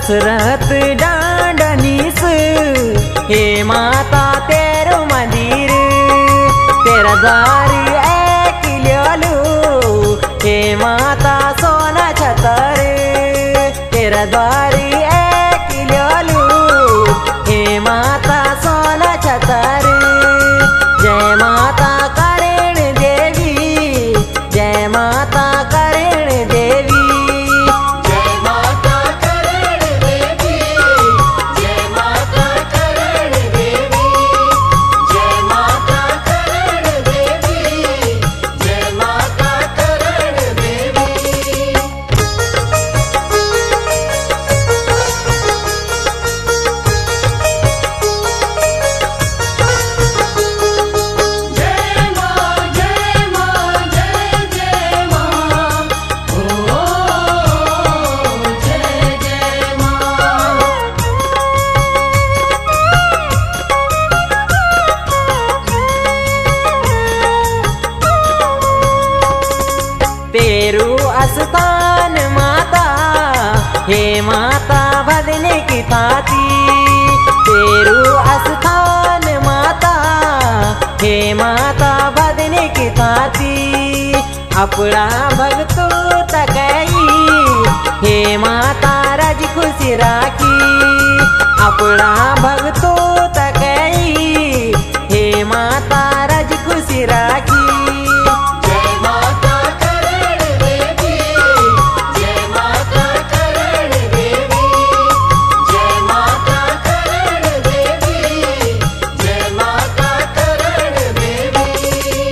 दशरथ डांडनीस, हे माता तेरो मंदिर, तेरा द्वार ऐकिल्यो, हे माता सोना छतर, तेरा द्वार ऐकिल्यो, हे माता सोना छतर। जय माता करेण देवी, जय माता करेण देवी, जय माता करेण देवी, जय माता करेण देवी, जय माता करेण देवी, जय माता करेण देवी। जय मां जय मां जय जय मां, ओ जय जय मां। तेरू स्थान माता, हे माता भजने की ताती, तेरू स्थान माता, हे माता भजने की ताती। अपना भक्तों तकई, हे माता राज खुशी राखी, अपना भक्तों तकई, हे माता राज खुशी राखी। जय माता करेण देवी, जय माता करेण देवी, जय माता करेण देवी, जय माता करेण देवी।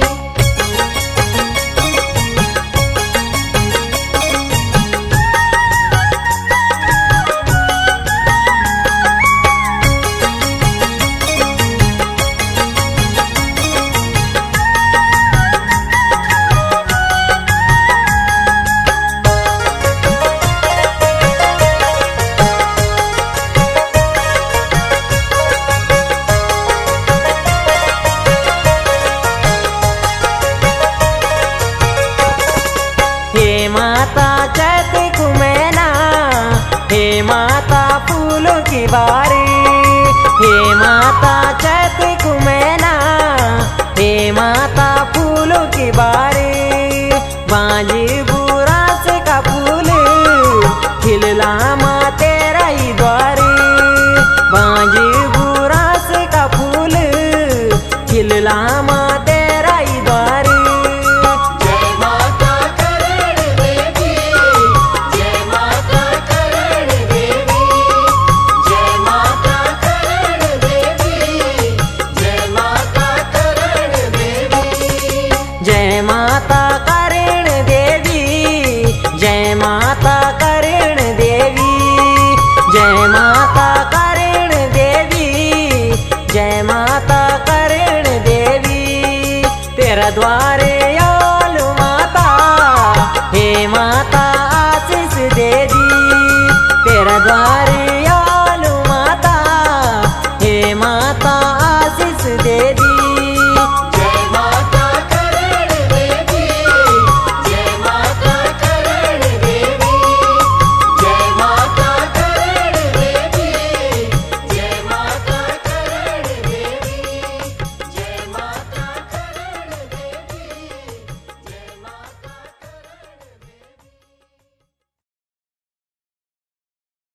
हे माता चैत कुमैना, हे माता फूलों की बारी, हे माता चैत कुमैना, हे माता फूलों की बारी। बांझी बुरास का फूल खिलला माँ तेरा ही द्वारी, बांझी बुरास का फूल खिलला माँ तेरा ही द्वारी। जय माता करेण देवी, जय माता करेण देवी, जय माता करेण देवी, जय माता करेण देवी। जय माता करेण देवी, जय माता करेण देवी, जय माता करेण देवी, जय माता करेण देवी। तेरा द्वारे आलू माता, हे माता